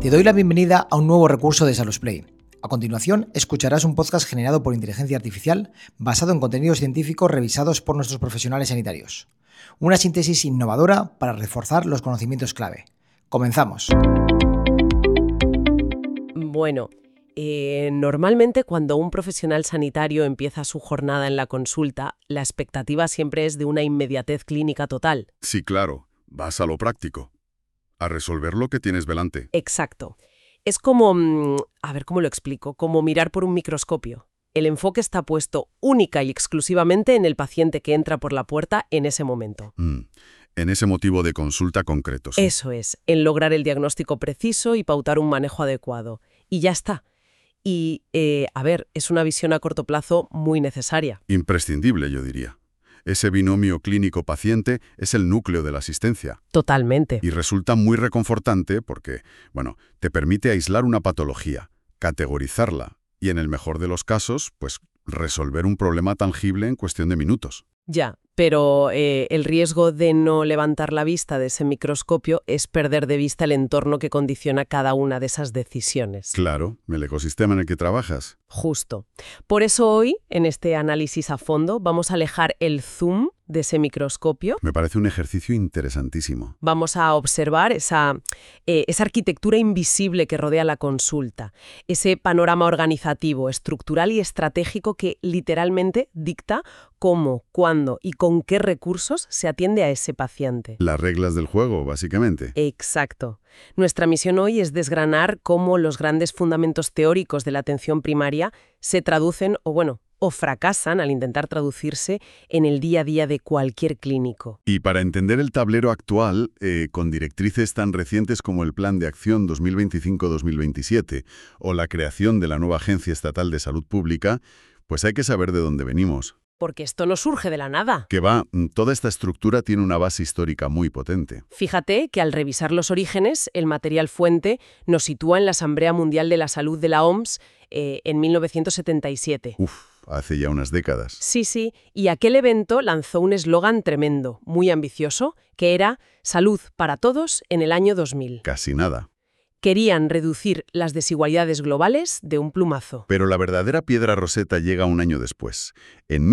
Te doy la bienvenida a un nuevo recurso de SalusPlay. A continuación, escucharás un podcast generado por inteligencia artificial basado en contenidos científicos revisados por nuestros profesionales sanitarios. Una síntesis innovadora para reforzar los conocimientos clave. Comenzamos. Bueno, normalmente cuando un profesional sanitario empieza su jornada en la consulta, la expectativa siempre es de una inmediatez clínica total. Sí, claro. Vas a lo práctico. A resolver lo que tienes delante. Exacto. Es como, a ver cómo lo explico, como mirar por un microscopio. El enfoque está puesto única y exclusivamente en el paciente que entra por la puerta en ese momento. En ese motivo de consulta concreto. Sí. Eso es, en lograr el diagnóstico preciso y pautar un manejo adecuado. Y ya está. Y, es una visión a corto plazo muy necesaria. Imprescindible, yo diría. Ese binomio clínico-paciente es el núcleo de la asistencia. Totalmente. Y resulta muy reconfortante porque, te permite aislar una patología, categorizarla y, en el mejor de los casos, pues resolver un problema tangible en cuestión de minutos. Ya, pero el riesgo de no levantar la vista de ese microscopio es perder de vista el entorno que condiciona cada una de esas decisiones. Claro, el ecosistema en el que trabajas. Justo. Por eso hoy, en este análisis a fondo, vamos a alejar el zoom de ese microscopio. Me parece un ejercicio interesantísimo. Vamos a observar esa arquitectura invisible que rodea la consulta, ese panorama organizativo, estructural y estratégico que literalmente dicta cómo, cuándo y con qué recursos se atiende a ese paciente. Las reglas del juego, básicamente. Exacto. Nuestra misión hoy es desgranar cómo los grandes fundamentos teóricos de la atención primaria se traducen o fracasan al intentar traducirse en el día a día de cualquier clínico. Y para entender el tablero actual, con directrices tan recientes como el Plan de Acción 2025-2027 o la creación de la nueva Agencia Estatal de Salud Pública, pues hay que saber de dónde venimos. Porque esto no surge de la nada. Toda esta estructura tiene una base histórica muy potente. Fíjate que al revisar los orígenes, el material fuente nos sitúa en la Asamblea Mundial de la Salud de la OMS en 1977. Hace ya unas décadas. Sí, y aquel evento lanzó un eslogan tremendo, muy ambicioso, que era «Salud para todos en el año 2000». Casi nada. Querían reducir las desigualdades globales de un plumazo. Pero la verdadera piedra roseta llega un año después, en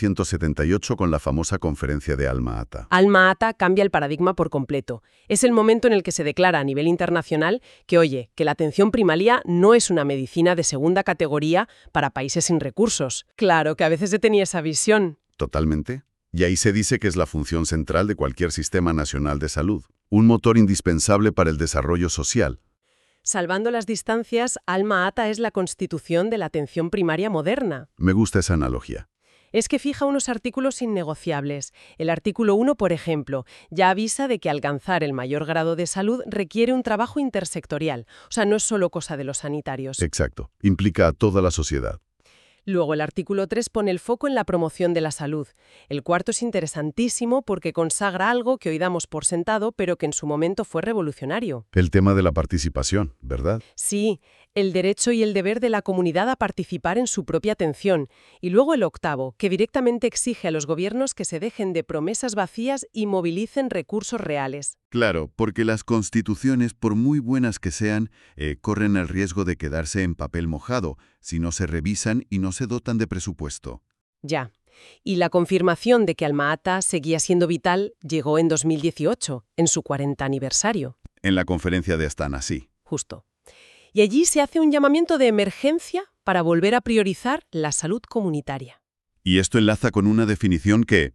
1978 con la famosa conferencia de Alma-Ata. Alma-Ata cambia el paradigma por completo. Es el momento en el que se declara a nivel internacional que la atención primaria no es una medicina de segunda categoría para países sin recursos. Claro que a veces se tenía esa visión. Totalmente. Y ahí se dice que es la función central de cualquier sistema nacional de salud, un motor indispensable para el desarrollo social. Salvando las distancias, Alma-Ata es la constitución de la atención primaria moderna. Me gusta esa analogía. Es que fija unos artículos innegociables. El artículo 1, por ejemplo, ya avisa de que alcanzar el mayor grado de salud requiere un trabajo intersectorial. O sea, no es solo cosa de los sanitarios. Exacto. Implica a toda la sociedad. Luego, el artículo 3 pone el foco en la promoción de la salud. El cuarto es interesantísimo porque consagra algo que hoy damos por sentado, pero que en su momento fue revolucionario. El tema de la participación, ¿verdad? Sí, el derecho y el deber de la comunidad a participar en su propia atención. Y luego el octavo, que directamente exige a los gobiernos que se dejen de promesas vacías y movilicen recursos reales. Claro, porque las constituciones, por muy buenas que sean, corren el riesgo de quedarse en papel mojado si no se revisan y no se dotan de presupuesto. Ya. Y la confirmación de que Alma-Ata seguía siendo vital llegó en 2018, en su 40 aniversario. En la conferencia de Astana, sí. Justo. Y allí se hace un llamamiento de emergencia para volver a priorizar la salud comunitaria. Y esto enlaza con una definición que,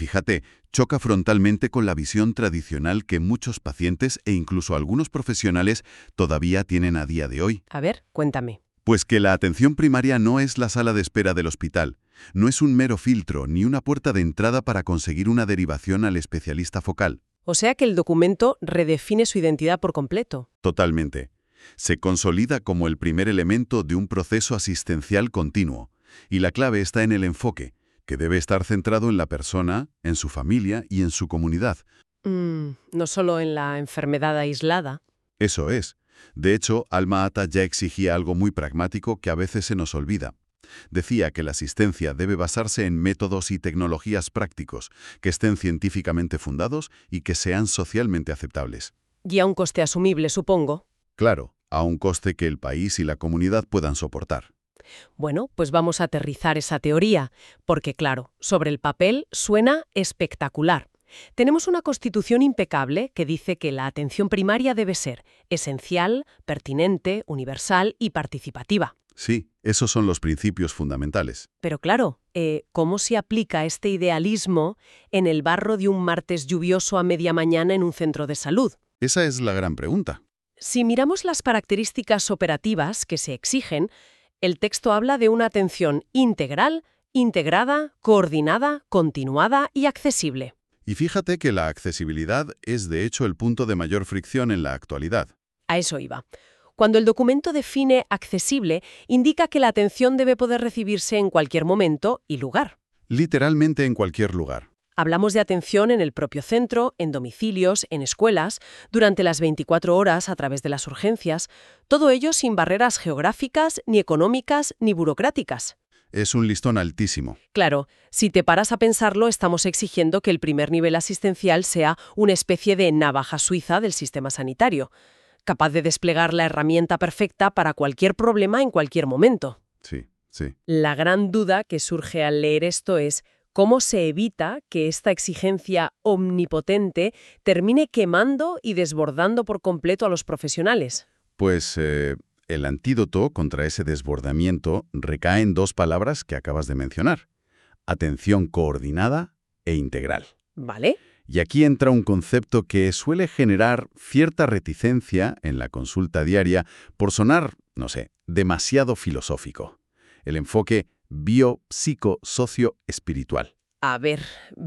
choca frontalmente con la visión tradicional que muchos pacientes e incluso algunos profesionales todavía tienen a día de hoy. A ver, cuéntame. Pues que la atención primaria no es la sala de espera del hospital, no es un mero filtro ni una puerta de entrada para conseguir una derivación al especialista focal. O sea que el documento redefine su identidad por completo. Totalmente. Se consolida como el primer elemento de un proceso asistencial continuo, y la clave está en el enfoque, que debe estar centrado en la persona, en su familia y en su comunidad. No solo en la enfermedad aislada. Eso es. De hecho, Alma-Ata ya exigía algo muy pragmático que a veces se nos olvida. Decía que la asistencia debe basarse en métodos y tecnologías prácticos, que estén científicamente fundados y que sean socialmente aceptables. Y a un coste asumible, supongo. Claro, a un coste que el país y la comunidad puedan soportar. Bueno, pues vamos a aterrizar esa teoría, porque claro, sobre el papel suena espectacular. Tenemos una Constitución impecable que dice que la atención primaria debe ser esencial, pertinente, universal y participativa. Sí, esos son los principios fundamentales. Pero claro, ¿cómo se aplica este idealismo en el barro de un martes lluvioso a media mañana en un centro de salud? Esa es la gran pregunta. Si miramos las características operativas que se exigen, el texto habla de una atención integral, integrada, coordinada, continuada y accesible. Y fíjate que la accesibilidad es de hecho el punto de mayor fricción en la actualidad. A eso iba. Cuando el documento define accesible, indica que la atención debe poder recibirse en cualquier momento y lugar. Literalmente en cualquier lugar. Hablamos de atención en el propio centro, en domicilios, en escuelas, durante las 24 horas a través de las urgencias, todo ello sin barreras geográficas, ni económicas, ni burocráticas. Es un listón altísimo. Claro, si te paras a pensarlo, estamos exigiendo que el primer nivel asistencial sea una especie de navaja suiza del sistema sanitario, capaz de desplegar la herramienta perfecta para cualquier problema en cualquier momento. Sí, sí. La gran duda que surge al leer esto es cómo se evita que esta exigencia omnipotente termine quemando y desbordando por completo a los profesionales. Pues el antídoto contra ese desbordamiento recae en dos palabras que acabas de mencionar: atención coordinada e integral. ¿Vale? Y aquí entra un concepto que suele generar cierta reticencia en la consulta diaria por sonar, no sé, demasiado filosófico. El enfoque bio-psico-socio-espiritual. A ver,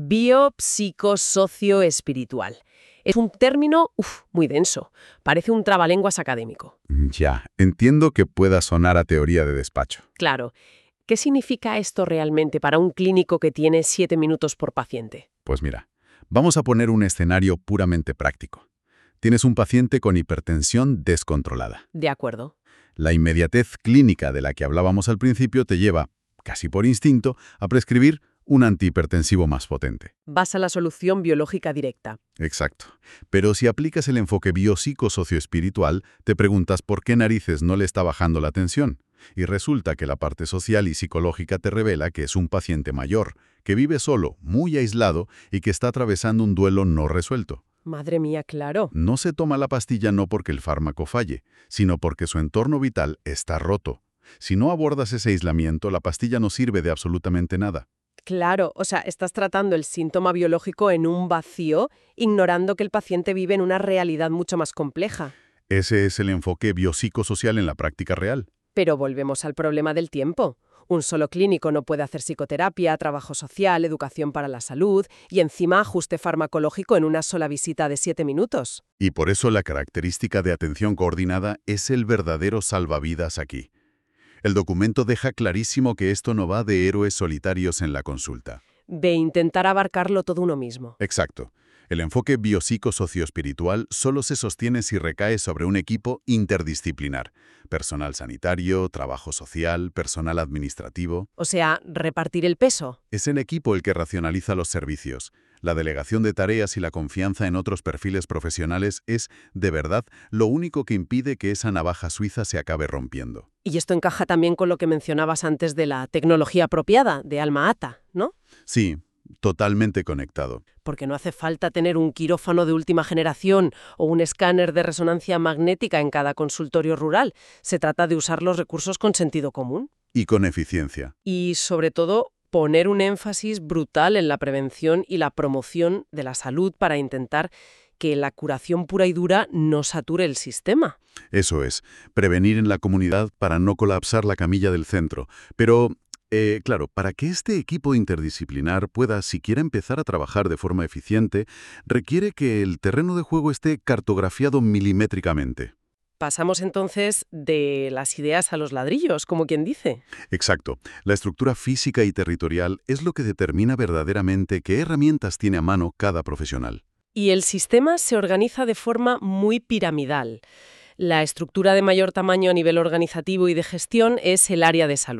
bio-psico-socio-espiritual. Es un término muy denso. Parece un trabalenguas académico. Ya, entiendo que pueda sonar a teoría de despacho. Claro. ¿Qué significa esto realmente para un clínico que tiene 7 minutos por paciente? Pues mira, vamos a poner un escenario puramente práctico. Tienes un paciente con hipertensión descontrolada. De acuerdo. La inmediatez clínica de la que hablábamos al principio te lleva, casi por instinto, a prescribir un antihipertensivo más potente. Vas a la solución biológica directa. Exacto. Pero si aplicas el enfoque biopsico-socioespiritual, te preguntas por qué narices no le está bajando la tensión. Y resulta que la parte social y psicológica te revela que es un paciente mayor, que vive solo, muy aislado y que está atravesando un duelo no resuelto. Madre mía, claro. No se toma la pastilla no porque el fármaco falle, sino porque su entorno vital está roto. Si no abordas ese aislamiento, la pastilla no sirve de absolutamente nada. Claro, o sea, estás tratando el síntoma biológico en un vacío, ignorando que el paciente vive en una realidad mucho más compleja. Ese es el enfoque biopsicosocial en la práctica real. Pero volvemos al problema del tiempo. Un solo clínico no puede hacer psicoterapia, trabajo social, educación para la salud y encima ajuste farmacológico en una sola visita de 7 minutos. Y por eso la característica de atención coordinada es el verdadero salvavidas aquí. El documento deja clarísimo que esto no va de héroes solitarios en la consulta. De intentar abarcarlo todo uno mismo. Exacto. El enfoque biopsico-socioespiritual solo se sostiene si recae sobre un equipo interdisciplinar: personal sanitario, trabajo social, personal administrativo. O sea, repartir el peso. Es el equipo el que racionaliza los servicios. La delegación de tareas y la confianza en otros perfiles profesionales es, de verdad, lo único que impide que esa navaja suiza se acabe rompiendo. Y esto encaja también con lo que mencionabas antes de la tecnología apropiada, de Alma Ata, ¿no? Sí, totalmente conectado. Porque no hace falta tener un quirófano de última generación o un escáner de resonancia magnética en cada consultorio rural. Se trata de usar los recursos con sentido común. Y con eficiencia. Y, sobre todo, poner un énfasis brutal en la prevención y la promoción de la salud para intentar que la curación pura y dura no sature el sistema. Eso es, prevenir en la comunidad para no colapsar la camilla del centro. Pero, claro, para que este equipo interdisciplinar pueda siquiera empezar a trabajar de forma eficiente, requiere que el terreno de juego esté cartografiado milimétricamente. Pasamos entonces de las ideas a los ladrillos, como quien dice. Exacto. La estructura física y territorial es lo que determina verdaderamente qué herramientas tiene a mano cada profesional. Y el sistema se organiza de forma muy piramidal. La estructura de mayor tamaño a nivel organizativo y de gestión es el área de salud.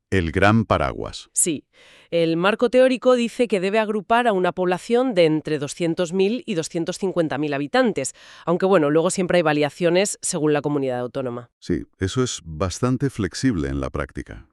El gran paraguas. Sí, el marco teórico dice que debe agrupar a una población de entre 200.000 y 250.000 habitantes, aunque bueno, luego siempre hay variaciones según la comunidad autónoma. Sí, eso es bastante flexible en la práctica.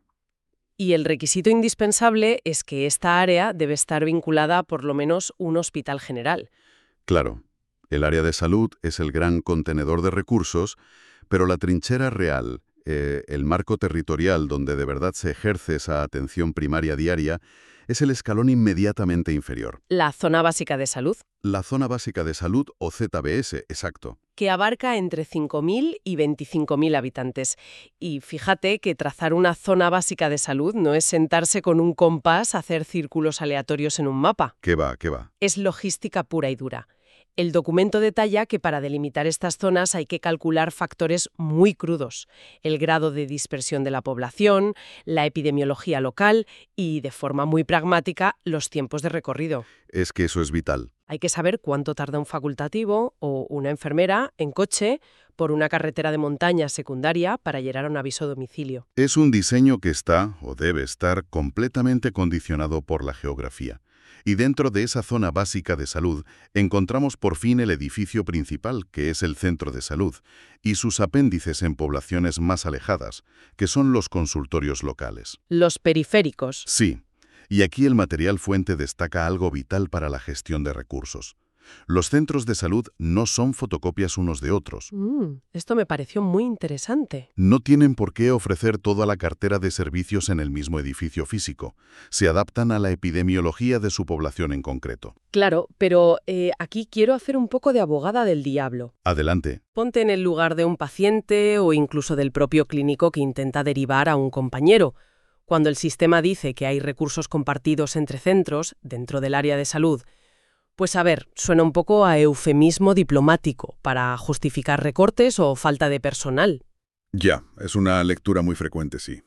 Y el requisito indispensable es que esta área debe estar vinculada a por lo menos un hospital general. Claro, el área de salud es el gran contenedor de recursos, pero la trinchera real, el marco territorial donde de verdad se ejerce esa atención primaria diaria, es el escalón inmediatamente inferior. La zona básica de salud, La zona básica de salud o ZBS, exacto. que abarca entre 5.000 y 25.000 habitantes. Y fíjate que trazar una zona básica de salud no es sentarse con un compás a hacer círculos aleatorios en un mapa. ¿Qué va, qué va? Es logística pura y dura. El documento detalla que para delimitar estas zonas hay que calcular factores muy crudos: el grado de dispersión de la población, la epidemiología local y, de forma muy pragmática, los tiempos de recorrido. Es que eso es vital. Hay que saber cuánto tarda un facultativo o una enfermera en coche por una carretera de montaña secundaria para llegar a un aviso a domicilio. Es un diseño que está, o debe estar, completamente condicionado por la geografía. Y dentro de esa zona básica de salud encontramos por fin el edificio principal, que es el centro de salud, y sus apéndices en poblaciones más alejadas, que son los consultorios locales. Los periféricos. Sí, y aquí el material fuente destaca algo vital para la gestión de recursos. Los centros de salud no son fotocopias unos de otros. Esto me pareció muy interesante. No tienen por qué ofrecer toda la cartera de servicios en el mismo edificio físico. Se adaptan a la epidemiología de su población en concreto. Claro, pero aquí quiero hacer un poco de abogada del diablo. Adelante. Ponte en el lugar de un paciente o incluso del propio clínico que intenta derivar a un compañero. Cuando el sistema dice que hay recursos compartidos entre centros dentro del área de salud, pues a ver, suena un poco a eufemismo diplomático para justificar recortes o falta de personal. Ya, es una lectura muy frecuente, sí.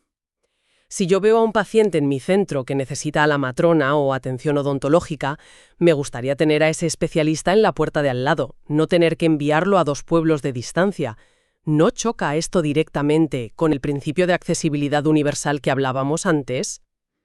Si yo veo a un paciente en mi centro que necesita a la matrona o atención odontológica, me gustaría tener a ese especialista en la puerta de al lado, no tener que enviarlo a 2 pueblos de distancia. ¿No choca esto directamente con el principio de accesibilidad universal que hablábamos antes?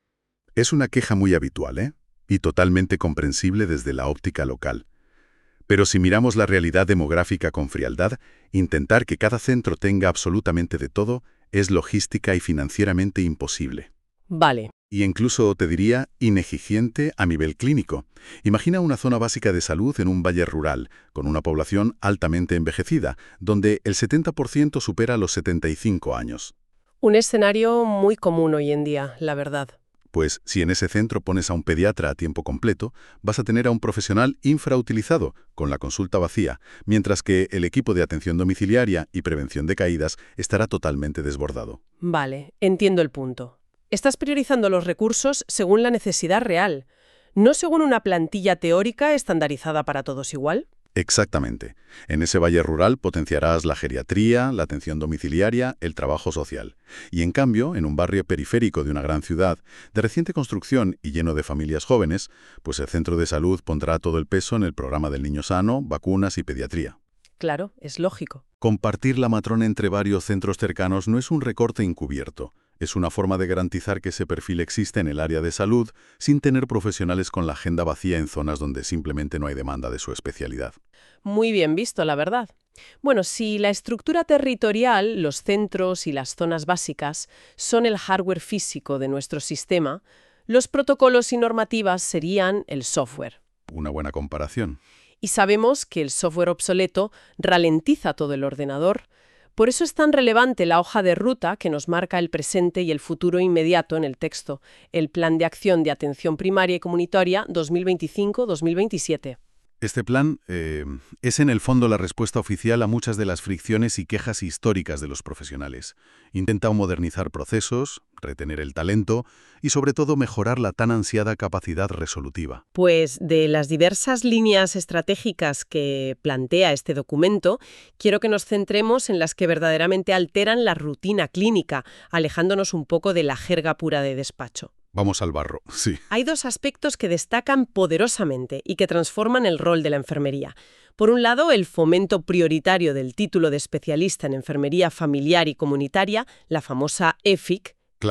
Es una queja muy habitual, ¿eh? Y totalmente comprensible desde la óptica local. Pero si miramos la realidad demográfica con frialdad, intentar que cada centro tenga absolutamente de todo es logística y financieramente imposible. Vale. Y incluso, te diría, ineficiente a nivel clínico. Imagina una zona básica de salud en un valle rural, con una población altamente envejecida, donde el 70% supera los 75 años. Un escenario muy común hoy en día, la verdad. Pues si en ese centro pones a un pediatra a tiempo completo, vas a tener a un profesional infrautilizado, con la consulta vacía, mientras que el equipo de atención domiciliaria y prevención de caídas estará totalmente desbordado. Vale, entiendo el punto. Estás priorizando los recursos según la necesidad real, no según una plantilla teórica estandarizada para todos igual. Exactamente. En ese valle rural potenciarás la geriatría, la atención domiciliaria, el trabajo social. Y en cambio, en un barrio periférico de una gran ciudad, de reciente construcción y lleno de familias jóvenes, pues el centro de salud pondrá todo el peso en el programa del niño sano, vacunas y pediatría. Claro, es lógico. Compartir la matrona entre varios centros cercanos no es un recorte encubierto. Es una forma de garantizar que ese perfil existe en el área de salud sin tener profesionales con la agenda vacía en zonas donde simplemente no hay demanda de su especialidad. Muy bien visto, la verdad. Bueno, si la estructura territorial, los centros y las zonas básicas son el hardware físico de nuestro sistema, los protocolos y normativas serían el software. Una buena comparación. Y sabemos que el software obsoleto ralentiza todo el ordenador. Por eso es tan relevante la hoja de ruta que nos marca el presente y el futuro inmediato en el texto, el Plan de Acción de Atención Primaria y Comunitaria 2025-2027. Este plan es en el fondo la respuesta oficial a muchas de las fricciones y quejas históricas de los profesionales. Intenta modernizar procesos, retener el talento y sobre todo mejorar la tan ansiada capacidad resolutiva. Pues de las diversas líneas estratégicas que plantea este documento, quiero que nos centremos en las que verdaderamente alteran la rutina clínica, alejándonos un poco de la jerga pura de despacho. Vamos al barro, sí. Hay 2 aspectos que destacan poderosamente y que transforman el rol de la enfermería. Por un lado, el fomento prioritario del título de especialista en enfermería familiar y comunitaria, la famosa EFIC. Clave.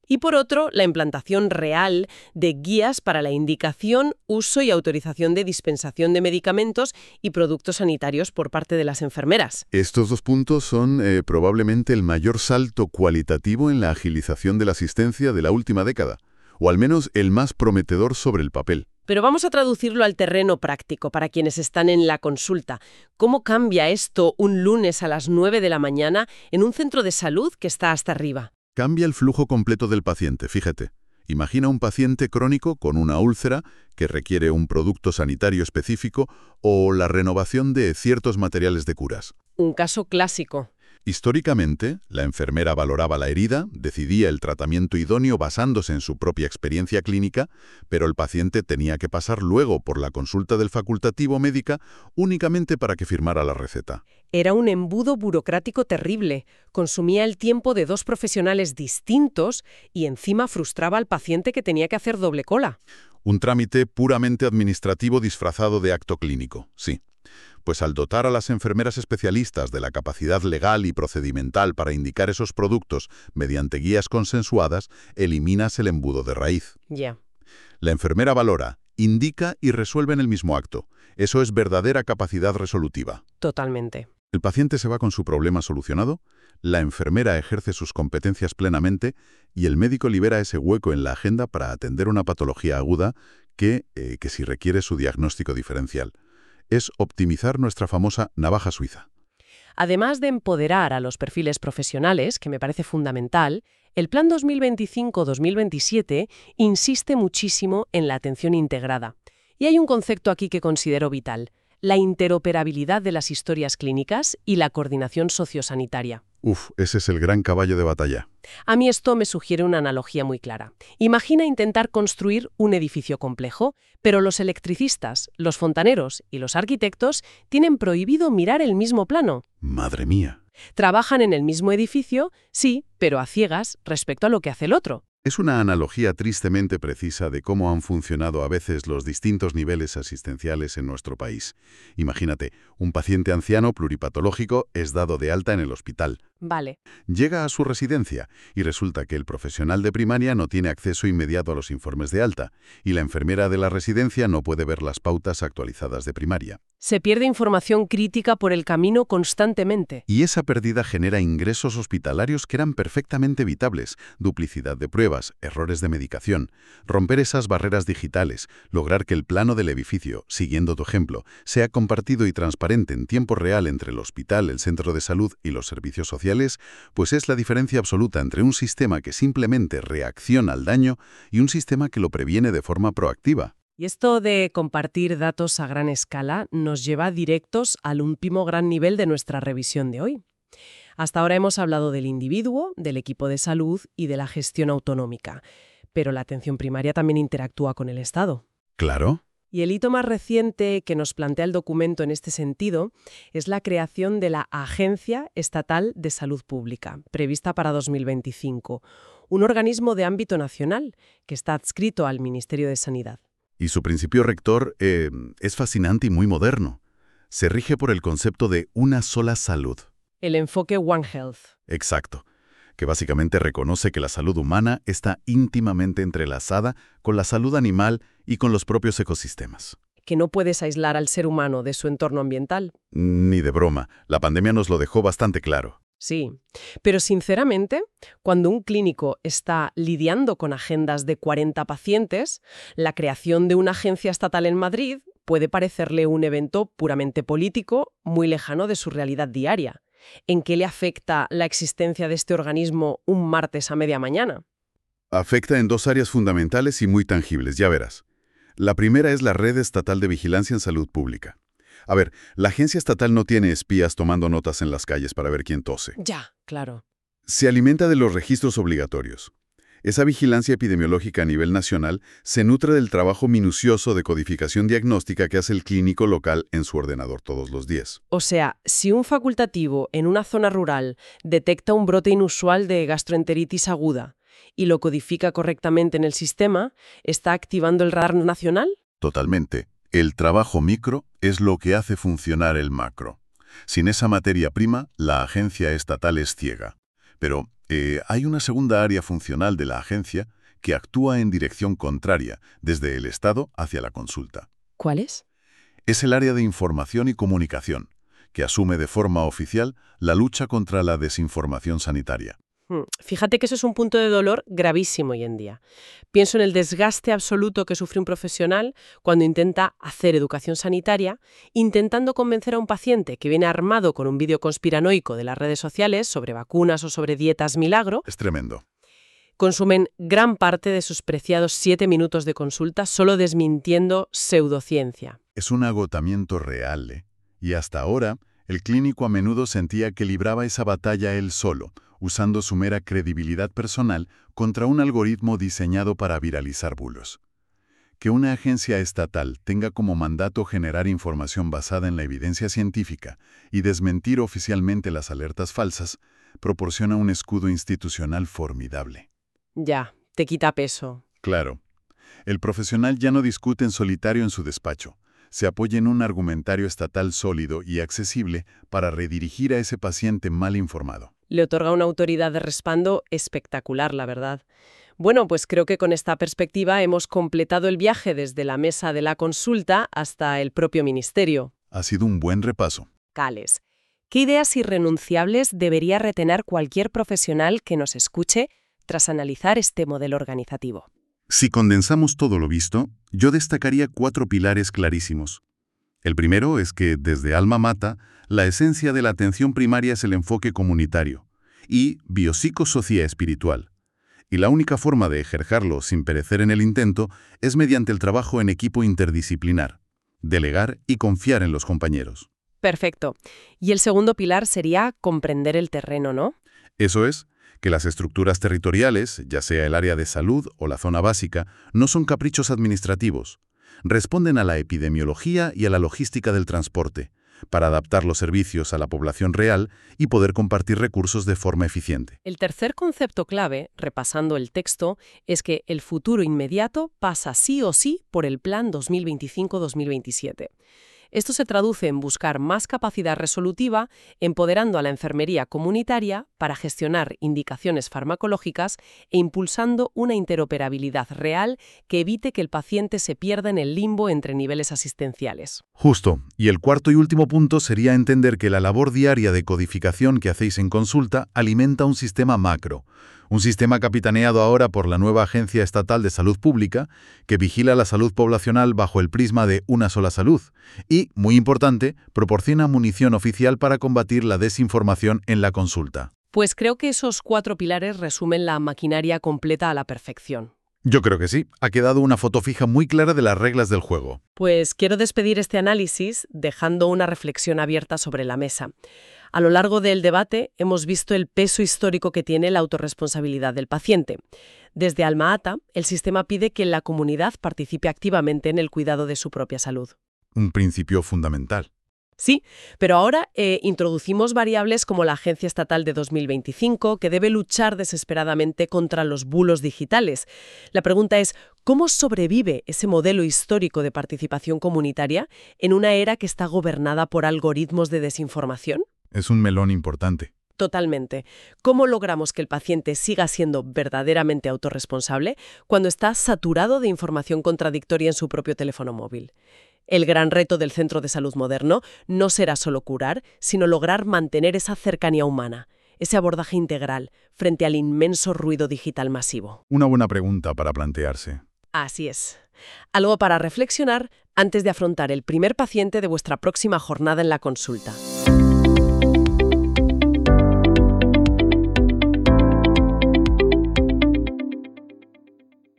Y por otro, la implantación real de guías para la indicación, uso y autorización de dispensación de medicamentos y productos sanitarios por parte de las enfermeras. Estos dos puntos son probablemente el mayor salto cualitativo en la agilización de la asistencia de la última década, o al menos el más prometedor sobre el papel. Pero vamos a traducirlo al terreno práctico para quienes están en la consulta. ¿Cómo cambia esto un lunes a las 9 de la mañana en un centro de salud que está hasta arriba? Cambia el flujo completo del paciente, fíjate. Imagina un paciente crónico con una úlcera que requiere un producto sanitario específico o la renovación de ciertos materiales de curas. Un caso clásico. Históricamente, la enfermera valoraba la herida, decidía el tratamiento idóneo basándose en su propia experiencia clínica, pero el paciente tenía que pasar luego por la consulta del facultativo médica únicamente para que firmara la receta. Era un embudo burocrático terrible, consumía el tiempo de dos profesionales distintos y encima frustraba al paciente que tenía que hacer doble cola. Un trámite puramente administrativo disfrazado de acto clínico, sí. Pues al dotar a las enfermeras especialistas de la capacidad legal y procedimental para indicar esos productos mediante guías consensuadas, eliminas el embudo de raíz. Ya. La enfermera valora, indica y resuelve en el mismo acto. Eso es verdadera capacidad resolutiva. Totalmente. El paciente se va con su problema solucionado, la enfermera ejerce sus competencias plenamente y el médico libera ese hueco en la agenda para atender una patología aguda que sí requiere su diagnóstico diferencial. Es optimizar nuestra famosa navaja suiza. Además de empoderar a los perfiles profesionales, que me parece fundamental, el Plan 2025-2027 insiste muchísimo en la atención integrada. Y hay un concepto aquí que considero vital: la interoperabilidad de las historias clínicas y la coordinación sociosanitaria. Ese es el gran caballo de batalla. A mí esto me sugiere una analogía muy clara. Imagina intentar construir un edificio complejo, pero los electricistas, los fontaneros y los arquitectos tienen prohibido mirar el mismo plano. ¡Madre mía! Trabajan en el mismo edificio, sí, pero a ciegas respecto a lo que hace el otro. Es una analogía tristemente precisa de cómo han funcionado a veces los distintos niveles asistenciales en nuestro país. Imagínate, un paciente anciano pluripatológico es dado de alta en el hospital. Vale. Llega a su residencia y resulta que el profesional de primaria no tiene acceso inmediato a los informes de alta y la enfermera de la residencia no puede ver las pautas actualizadas de primaria. Se pierde información crítica por el camino constantemente. Y esa pérdida genera ingresos hospitalarios que eran perfectamente evitables, duplicidad de pruebas, errores de medicación. Romper esas barreras digitales, lograr que el plano del edificio, siguiendo tu ejemplo, sea compartido y transparente en tiempo real entre el hospital, el centro de salud y los servicios sociales, pues es la diferencia absoluta entre un sistema que simplemente reacciona al daño y un sistema que lo previene de forma proactiva. Y esto de compartir datos a gran escala nos lleva directos al último gran nivel de nuestra revisión de hoy. Hasta ahora hemos hablado del individuo, del equipo de salud y de la gestión autonómica, pero la atención primaria también interactúa con el Estado. Claro. Y el hito más reciente que nos plantea el documento en este sentido es la creación de la Agencia Estatal de Salud Pública, prevista para 2025, un organismo de ámbito nacional que está adscrito al Ministerio de Sanidad. Y su principio rector es fascinante y muy moderno. Se rige por el concepto de una sola salud. El enfoque One Health. Exacto, que básicamente reconoce que la salud humana está íntimamente entrelazada con la salud animal y con los propios ecosistemas. Que no puedes aislar al ser humano de su entorno ambiental. Ni de broma, la pandemia nos lo dejó bastante claro. Sí, pero sinceramente, cuando un clínico está lidiando con agendas de 40 pacientes, la creación de una agencia estatal en Madrid puede parecerle un evento puramente político, muy lejano de su realidad diaria. ¿En qué le afecta la existencia de este organismo un martes a media mañana? Afecta en dos áreas fundamentales y muy tangibles, ya verás. La primera es la Red Estatal de Vigilancia en Salud Pública. A ver, la agencia estatal no tiene espías tomando notas en las calles para ver quién tose. Ya, claro. Se alimenta de los registros obligatorios. Esa vigilancia epidemiológica a nivel nacional se nutre del trabajo minucioso de codificación diagnóstica que hace el clínico local en su ordenador todos los días. O sea, si un facultativo en una zona rural detecta un brote inusual de gastroenteritis aguda y lo codifica correctamente en el sistema, ¿está activando el radar nacional? Totalmente. El trabajo micro es lo que hace funcionar el macro. Sin esa materia prima, la agencia estatal es ciega. Pero hay una segunda área funcional de la agencia que actúa en dirección contraria, desde el Estado hacia la consulta. ¿Cuál es? Es el área de información y comunicación, que asume de forma oficial la lucha contra la desinformación sanitaria. Fíjate que eso es un punto de dolor gravísimo hoy en día. Pienso en el desgaste absoluto que sufre un profesional cuando intenta hacer educación sanitaria, intentando convencer a un paciente que viene armado con un vídeo conspiranoico de las redes sociales sobre vacunas o sobre dietas milagro. Es tremendo. Consumen gran parte de sus preciados 7 minutos de consulta solo desmintiendo pseudociencia. Es un agotamiento real, ¿eh? Y hasta ahora, el clínico a menudo sentía que libraba esa batalla él solo, usando su mera credibilidad personal contra un algoritmo diseñado para viralizar bulos. Que una agencia estatal tenga como mandato generar información basada en la evidencia científica y desmentir oficialmente las alertas falsas, proporciona un escudo institucional formidable. Ya, te quita peso. Claro. El profesional ya no discute en solitario en su despacho. Se apoya en un argumentario estatal sólido y accesible para redirigir a ese paciente mal informado. Le otorga una autoridad de respaldo espectacular, la verdad. Bueno, pues creo que con esta perspectiva hemos completado el viaje desde la mesa de la consulta hasta el propio ministerio. Ha sido un buen repaso. Cales, ¿qué ideas irrenunciables debería retener cualquier profesional que nos escuche tras analizar este modelo organizativo? Si condensamos todo lo visto, yo destacaría 4 pilares clarísimos. El primero es que, desde Alma Mata, la esencia de la atención primaria es el enfoque comunitario y biopsicosocioespiritual. Y la única forma de ejercerlo sin perecer en el intento es mediante el trabajo en equipo interdisciplinar, delegar y confiar en los compañeros. Perfecto. Y el segundo pilar sería comprender el terreno, ¿no? Eso es, que las estructuras territoriales, ya sea el área de salud o la zona básica, no son caprichos administrativos. Responden a la epidemiología y a la logística del transporte, para adaptar los servicios a la población real y poder compartir recursos de forma eficiente. El tercer concepto clave, repasando el texto, es que el futuro inmediato pasa sí o sí por el Plan 2025-2027. Esto se traduce en buscar más capacidad resolutiva, empoderando a la enfermería comunitaria para gestionar indicaciones farmacológicas e impulsando una interoperabilidad real que evite que el paciente se pierda en el limbo entre niveles asistenciales. Justo. Y el cuarto y último punto sería entender que la labor diaria de codificación que hacéis en consulta alimenta un sistema macro. Un sistema capitaneado ahora por la nueva Agencia Estatal de Salud Pública, que vigila la salud poblacional bajo el prisma de una sola salud y, muy importante, proporciona munición oficial para combatir la desinformación en la consulta. Pues creo que esos 4 pilares resumen la maquinaria completa a la perfección. Yo creo que sí. Ha quedado una foto fija muy clara de las reglas del juego. Pues quiero despedir este análisis dejando una reflexión abierta sobre la mesa. A lo largo del debate hemos visto el peso histórico que tiene la autorresponsabilidad del paciente. Desde Alma Ata, el sistema pide que la comunidad participe activamente en el cuidado de su propia salud. Un principio fundamental. Sí, pero ahora introducimos variables como la Agencia Estatal de 2025, que debe luchar desesperadamente contra los bulos digitales. La pregunta es, ¿cómo sobrevive ese modelo histórico de participación comunitaria en una era que está gobernada por algoritmos de desinformación? Es un melón importante. Totalmente. ¿Cómo logramos que el paciente siga siendo verdaderamente autorresponsable cuando está saturado de información contradictoria en su propio teléfono móvil? El gran reto del centro de salud moderno no será solo curar, sino lograr mantener esa cercanía humana, ese abordaje integral frente al inmenso ruido digital masivo. Una buena pregunta para plantearse. Así es. Algo para reflexionar antes de afrontar el primer paciente de vuestra próxima jornada en la consulta.